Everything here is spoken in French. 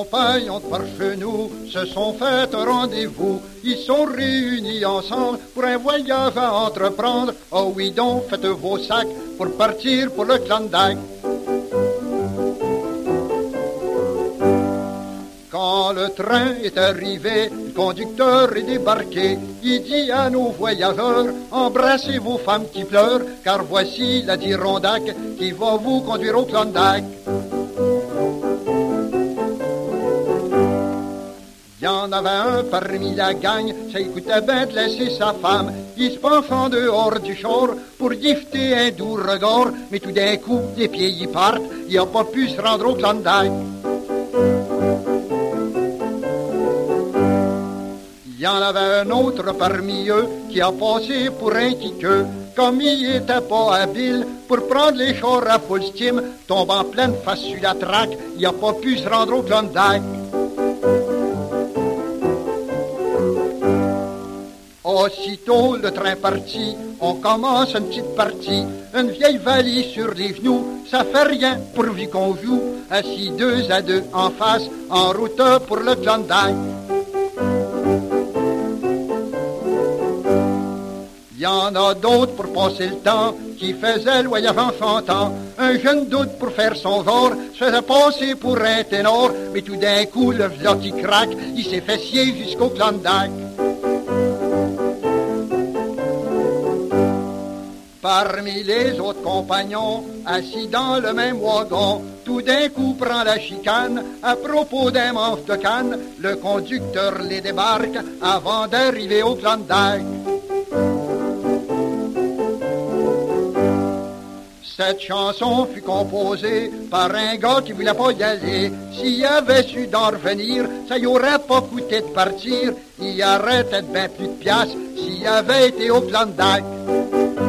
compagnons de Parchenou se sont fait un rendez-vous. Ils sont réunis ensemble pour un voyage à entreprendre. Oh oui donc, faites vos sacs pour partir pour le Klondike. Quand le train est arrivé, le conducteur est débarqué. Il dit à nos voyageurs, embrassez vos femmes qui pleurent, car voici l'Adirondack qui va vous conduire au Klondike. Il y en avait un parmi la gang, ça écoutait bien de laisser sa femme. Il se penche en dehors du char pour gifter un doux regard, mais tout d'un coup, les pieds y partent, il n'a pas pu se rendre au Klondike. Il y en avait un autre parmi eux qui a passé pour un tiqueux. Comme il était pas habile pour prendre les chars à full steam, tombe en pleine face sur la traque, il n'a pas pu se rendre au Klondike. Aussitôt le train parti, on commence une petite partie. Une vieille valise sur les genoux, ça fait rien pourvu qu'on joue. Assis 2 à 2 en face, en route pour le Klondike. Il y en a d'autres pour passer le temps, qui faisaient le voyage en chantant. Un jeune doute pour faire son genre, se faisait passer pour un ténor, mais tout d'un coup, le v'là qui craque, il s'est fait scier jusqu'au Klondike. Parmi les autres compagnons, assis dans le même wagon, tout d'un coup prend la chicane, à propos d'un manche de canne, le conducteur les débarque avant d'arriver au Klondike. Cette chanson fut composée par un gars qui voulait pas y aller. S'il avait su d'en revenir, ça y aurait pas coûté de partir. Il y aurait peut-être bien plus de piastres s'il avait été au Klondike.